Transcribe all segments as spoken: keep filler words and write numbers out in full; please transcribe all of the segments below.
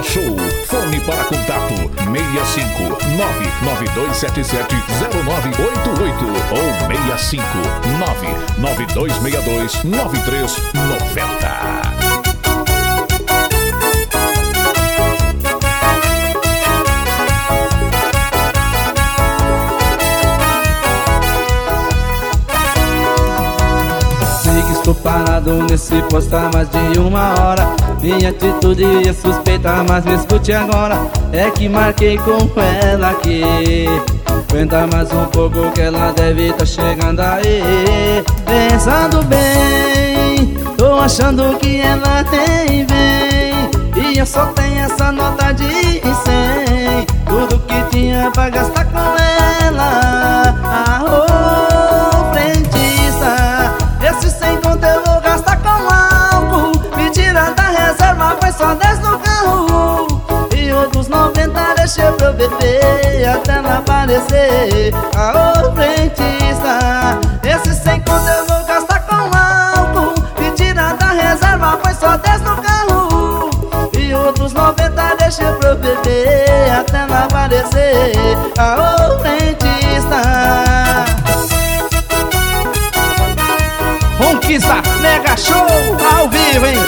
Show. Fone para contato seis cinco nove nove dois sete sete zero nove oito oito ou seis cinco nove nove dois seis dois nove três nove zero. Estou parado nesse posto há mais de uma hora. Minha atitude é suspeita, mas me escute agora. É que marquei com ela aqui. Aguenta mais um pouco que ela deve tá chegando aí. Pensando bem, tô achando que ela nem vem. E eu só tenho essa nota de cem. Tudo que tinha pra gastar com ela. Ah, oh, frentista, esse cem conto eu vou gastar com álcool. Me tira da reserva, foi só dez no carro. E outros noventa deixei pra eu beber até ela aparecer. Aô, frentista, esse cem conto eu vou gastar com álcool. Me tira da reserva, foi só dez no carro. E outros noventa deixei pra eu beber até ela aparecer. Aô, frentista. Conquista Mega Show ao vivo, hein?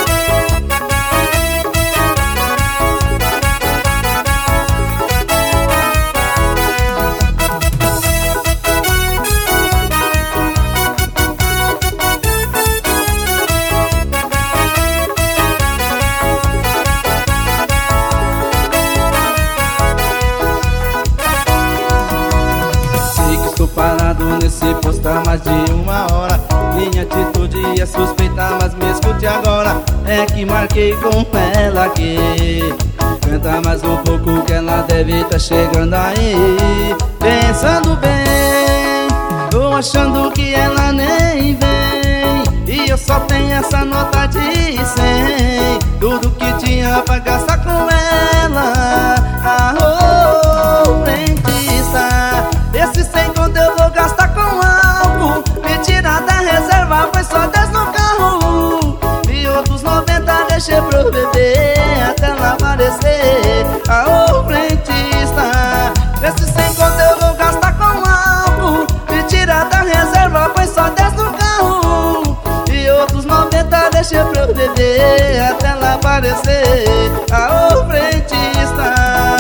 Sei que estou parado nesse posto há mais de uma hora. Minha atitude é suspeita, mas me escute agora. É que marquei com ela aqui. Canta mais um pouco que ela deve tá chegando aí. Pensando bem, tô achando que ela nem vem. E eu só tenho essa nota de cem. Tudo que tinha pra gastar com ela. Ah, oh, frentista, esse cem conto eu vou gastar com álcool. Me tira da reserva, foi só dez no carro. E outros noventa deixei pra eu beber até ela aparecer. Aô, frentista, esse cem conto eu vou gastar com álcool. Me tira da reserva, foi só dez no carro. E outros noventa deixei pra eu beber até ela aparecer. Aô, frentista.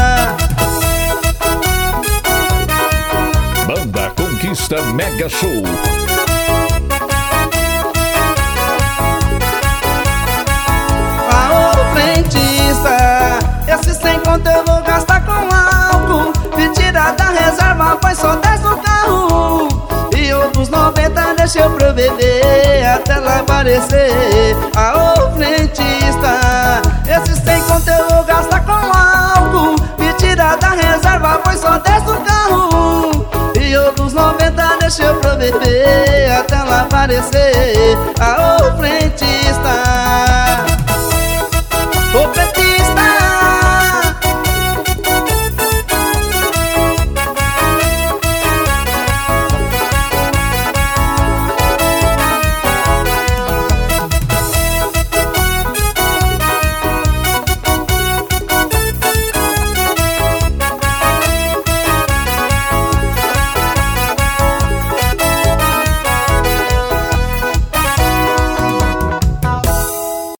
Banda Conquista Mega Show. Esse cem conto eu vou gastar com álcool. Me tira da reserva, foi só dez no carro. E outros noventa deixei pra eu beber até ela aparecer. Aô, frentista, esse cem conto eu vou gastar com álcool. Me tira da reserva, foi só dez no carro. E outros noventa deixei pra eu beber até ela aparecer. Aô, frentista.